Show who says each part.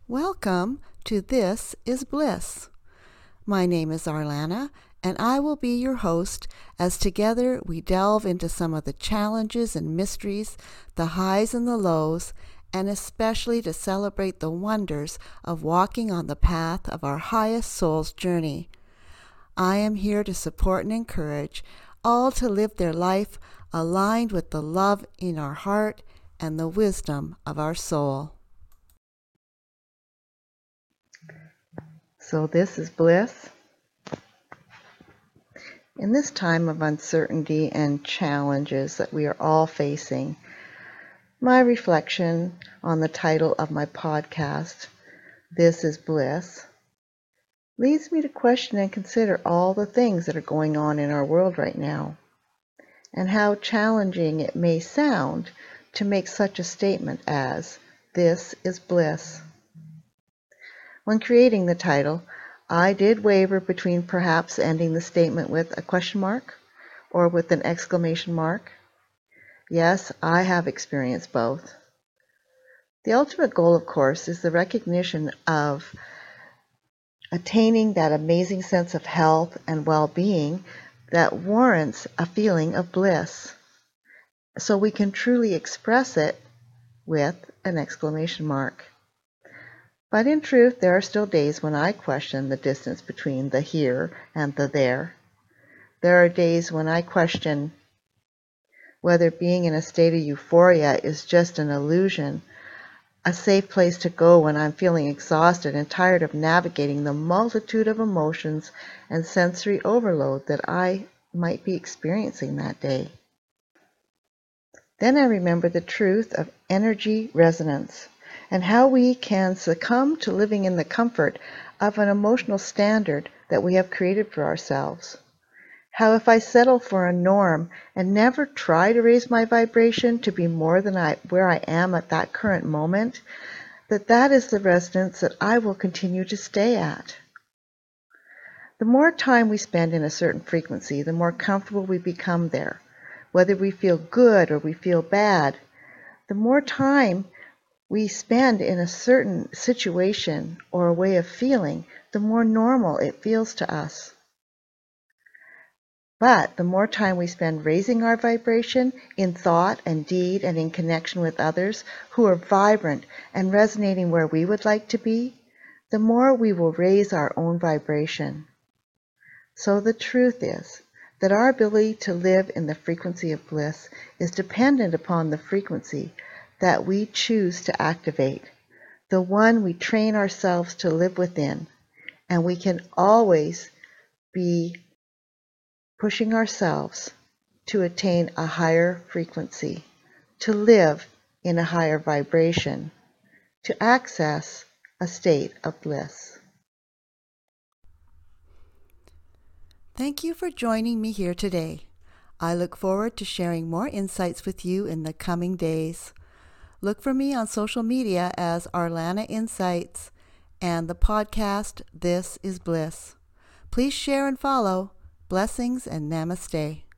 Speaker 1: Welcome to This is Bliss. My name is Arlana, and I will be your host as together we delve into some of the challenges and mysteries, the highs and the lows, and especially to celebrate the wonders of walking on the path of our highest soul's journey. I am here to support and encourage all to live their life aligned with the love in our heart and the wisdom of our soul. So this is bliss. In this time of uncertainty and challenges that we are all facing, my reflection on the title of my podcast, This is Bliss, leads me to question and consider all the things that are going on in our world right now, and how challenging it may sound to make such a statement as, this is bliss. When creating the title, I did waver between perhaps ending the statement with a question mark or with an exclamation mark. Yes, I have experienced both. The ultimate goal, of course, is the recognition of attaining that amazing sense of health and well-being that warrants a feeling of bliss, so we can truly express it with an exclamation mark. But in truth, there are still days when I question the distance between the here and the there. There are days when I question whether being in a state of euphoria is just an illusion, a safe place to go when I'm feeling exhausted and tired of navigating the multitude of emotions and sensory overload that I might be experiencing that day. Then I remember the truth of energy resonance, and how we can succumb to living in the comfort of an emotional standard that we have created for ourselves. How if I settle for a norm and never try to raise my vibration to be more than where I am at that current moment, that is the resonance that I will continue to stay at. The more time we spend in a certain frequency, the more comfortable we become there. Whether we feel good or we feel bad, the more time we spend in a certain situation or a way of feeling, the more normal it feels to us. But the more time we spend raising our vibration in thought and deed and in connection with others who are vibrant and resonating where we would like to be, the more we will raise our own vibration. So the truth is that our ability to live in the frequency of bliss is dependent upon the frequency that we choose to activate, the one we train ourselves to live within, and we can always be pushing ourselves to attain a higher frequency, to live in a higher vibration, to access a state of bliss. Thank you for joining me here today. I look forward to sharing more insights with you in the coming days. Look for me on social media as Arlana Insights and the podcast This is Bliss. Please share and follow. Blessings and namaste.